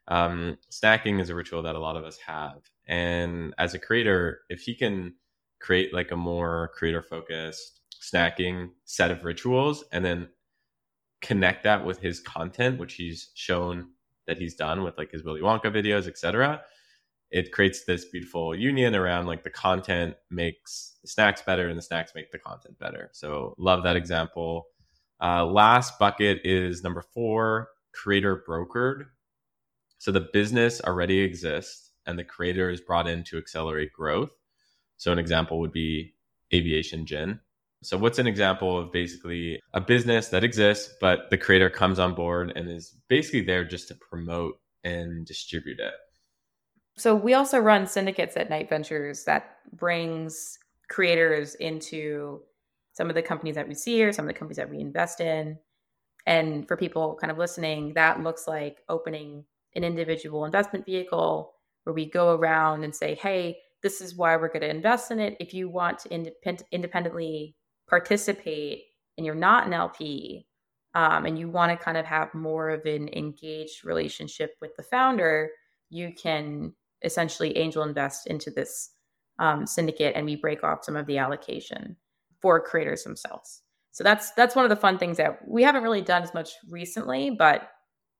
Snacking is a ritual that a lot of us have. And as a creator, if he can create like a more creator focused snacking set of rituals and then connect that with his content, which he's shown that he's done with like his Willy Wonka videos, etc., it creates this beautiful union around like the content makes the snacks better and the snacks make the content better. So love that example. Last bucket is number 4, creator brokered. So the business already exists and the creator is brought in to accelerate growth. So an example would be Aviation Gin. So what's an example of basically a business that exists, but the creator comes on board and is basically there just to promote and distribute it? So we also run syndicates at Knight Ventures that brings creators into some of the companies that we see or some of the companies that we invest in. And for people kind of listening, that looks like opening an individual investment vehicle where we go around and say, hey, this is why we're going to invest in it. If you want to independently participate and you're not an LP and you want to kind of have more of an engaged relationship with the founder, you can essentially angel invest into this syndicate and we break off some of the allocation for creators themselves. So that's one of the fun things that we haven't really done as much recently, but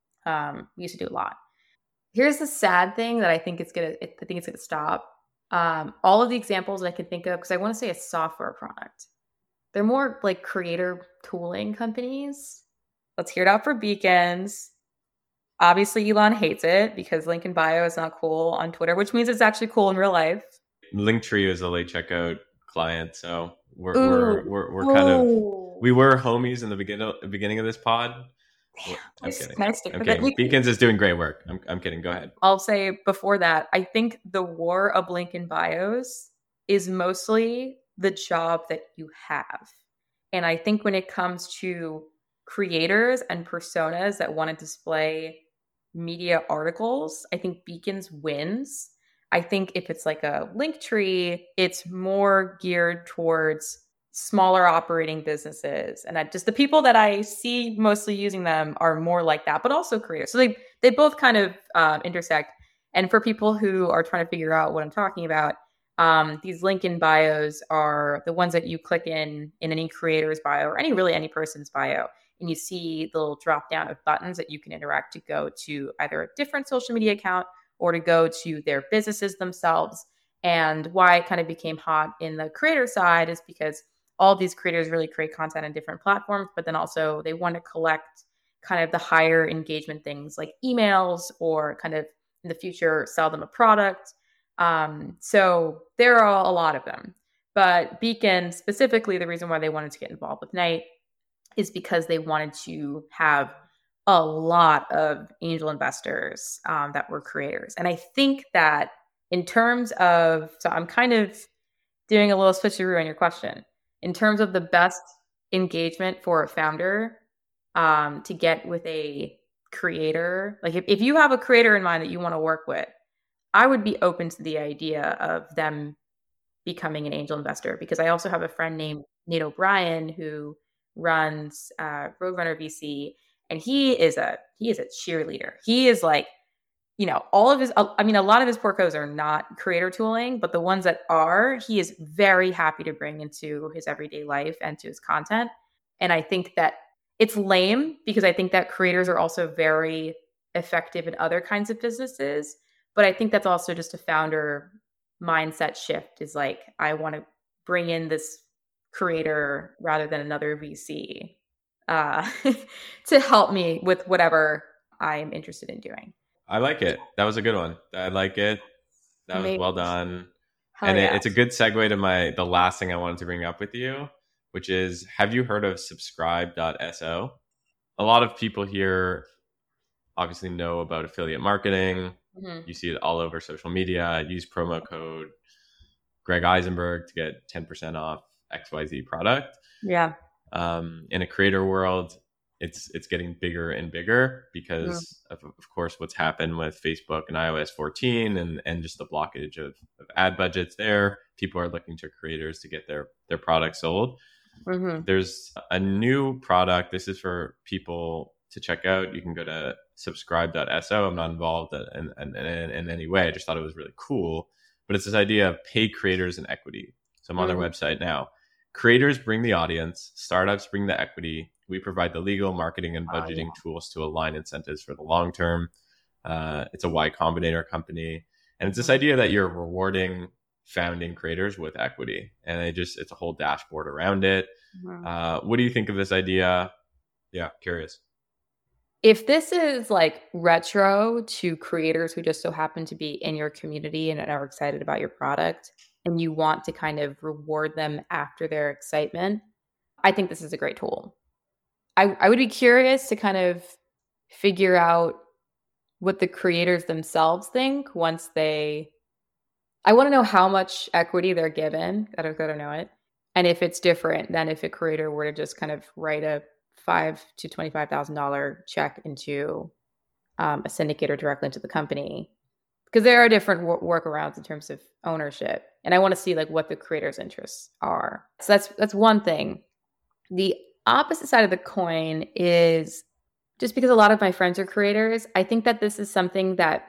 we used to do a lot. Here's the sad thing that I think it's gonna stop. All of the examples I can think of, because I want to say a software product, they're more like creator tooling companies. Let's hear it out for Beacons. Obviously, Elon hates it because link in bio is not cool on Twitter, which means it's actually cool in real life. Linktree is a late checkout client, so we're kind of, we were homies in the beginning of this pod. I'm kidding. Can I stick I'm with it? kidding. Beacons is doing great work. I'm kidding. Go ahead. I'll say before that, I think the war of link in bios is mostly the job that you have. And I think when it comes to creators and personas that want to display media articles, I think Beacons wins. I think if it's like a link tree, it's more geared towards smaller operating businesses. And just the people that I see mostly using them are more like that, but also creators. So they both kind of intersect. And for people who are trying to figure out what I'm talking about, these link in bios are the ones that you click in any creator's bio or any person's bio, and you see the little drop down of buttons that you can interact to go to either a different social media account or to go to their businesses themselves. And why it kind of became hot in the creator side is because all these creators really create content on different platforms, but then also they want to collect kind of the higher engagement things like emails or kind of in the future sell them a product. So there are a lot of them. But Beacon, specifically, the reason why they wanted to get involved with Knight is because they wanted to have a lot of angel investors that were creators. And I think that in terms of, so I'm kind of doing a little switcheroo on your question. In terms of the best engagement for a founder to get with a creator, like if you have a creator in mind that you want to work with, I would be open to the idea of them becoming an angel investor, because I also have a friend named Nate O'Brien who runs Roadrunner VC, and he is a cheerleader. He is like, all of his, I mean, a lot of his portcos are not creator tooling, but the ones that are, he is very happy to bring into his everyday life and to his content. And I think that it's lame because I think that creators are also very effective in other kinds of businesses. But I think that's also just a founder mindset shift, is like, I want to bring in this creator rather than another VC to help me with whatever I'm interested in doing. I like it. That was a good one. I like it. That was well done. Hell and yeah. it's a good segue to the last thing I wanted to bring up with you, which is, have you heard of subscribe.so? A lot of people here obviously know about affiliate marketing. Mm-hmm. You see it all over social media. Use promo code Greg Eisenberg to get 10% off XYZ product. Yeah. In a creator world, it's getting bigger and bigger because of course what's happened with Facebook and iOS 14 and just the blockage of ad budgets there. People are looking to creators to get their products sold. Mm-hmm. There's a new product. This is for people to check out. You can go to subscribe.so. I'm not involved in any way. I just thought it was really cool. But it's this idea of pay creators an equity. So I'm on their website now. Creators bring the audience. Startups bring the equity. We provide the legal, marketing, and budgeting tools to align incentives for the long term. It's a Y Combinator company. And it's this idea that you're rewarding founding creators with equity. And it's a whole dashboard around it. What do you think of this idea? Yeah, curious. If this is like retro to creators who just so happen to be in your community and are excited about your product, and you want to kind of reward them after their excitement, I think this is a great tool. I would be curious to kind of figure out what the creators themselves think once I want to know how much equity they're given. I don't know it. And if it's different than if a creator were to just kind of write a $5,000 to $25,000 check into a syndicate or directly into the company, because there are different workarounds in terms of ownership, and I want to see like what the creator's interests are. So that's one thing. The opposite side of the coin is, just because a lot of my friends are creators, I think that this is something that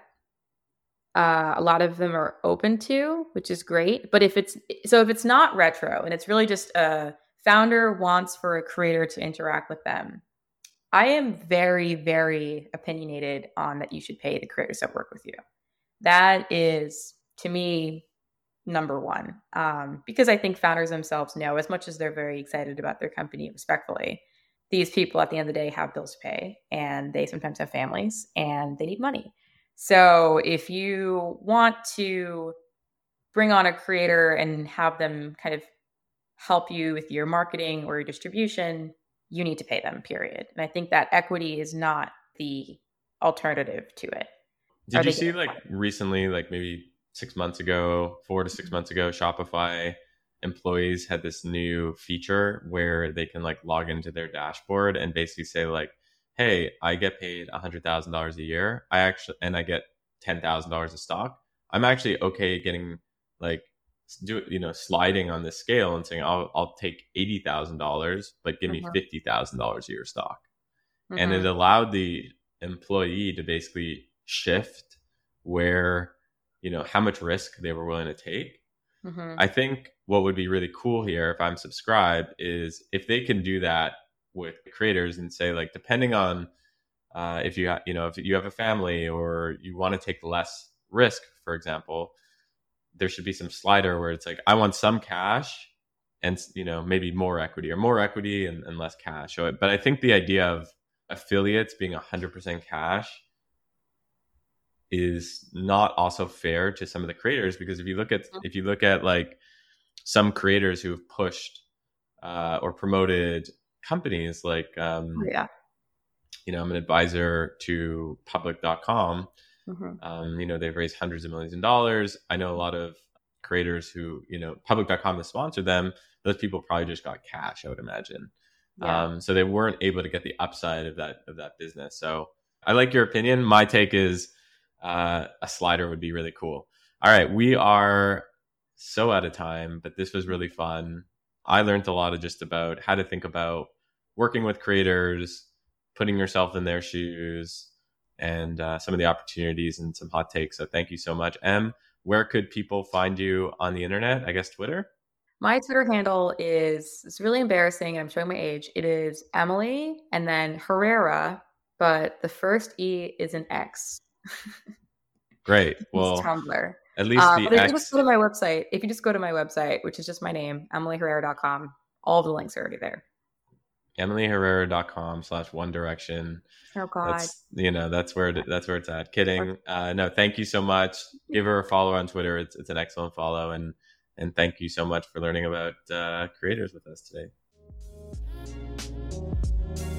a lot of them are open to, which is great. But if it's not retro and it's really just a founder wants for a creator to interact with them, I am very, very opinionated on that you should pay the creators that work with you. That is, to me, number one. Because I think founders themselves know, as much as they're very excited about their company, respectfully, these people at the end of the day have bills to pay, and they sometimes have families and they need money. So if you want to bring on a creator and have them kind of help you with your marketing or your distribution, you need to pay them, period. And I think that equity is not the alternative to it. Did you see like recently, like maybe 6 months ago, 4 to 6 months ago, Shopify employees had this new feature where they can like log into their dashboard and basically say like, hey, I get paid $100,000 a year. I get $10,000 of stock. I'm actually okay getting like sliding on this scale and saying I'll take $80,000, but give me $50,000 a year stock. And it allowed the employee to basically shift where, how much risk they were willing to take. I think what would be really cool here, if I'm subscribed, is if they can do that with creators and say like, depending on if you have a family or you want to take less risk, for example, there should be some slider where it's like, I want some cash and maybe more equity and less cash. But I think the idea of affiliates being 100% cash is not also fair to some of the creators, because if you look at like some creators who have pushed or promoted companies like I'm an advisor to public.com. They've raised hundreds of millions of dollars. I know a lot of creators who, public.com has sponsored them. Those people probably just got cash, I would imagine. So they weren't able to get the upside of that business. So I like your opinion. My take is a slider would be really cool. All right. We are so out of time, but this was really fun. I learned a lot of just about how to think about working with creators, putting yourself in their shoes, and some of the opportunities and some hot takes. So thank you so much. Em, where could people find you on the internet? I guess Twitter? My Twitter handle it's really embarrassing, and I'm showing my age. It is Emily and then Herrera, but the first E is an X. Great. Well, Tumblr. At least the X. If you just go to my website, which is just my name, emilyherrera.com, all the links are already there. emilyherrera.com/One Direction. Oh God. That's where it's at. Kidding. No, thank you so much. Give her a follow on Twitter. It's an excellent follow, and thank you so much for learning about creators with us today.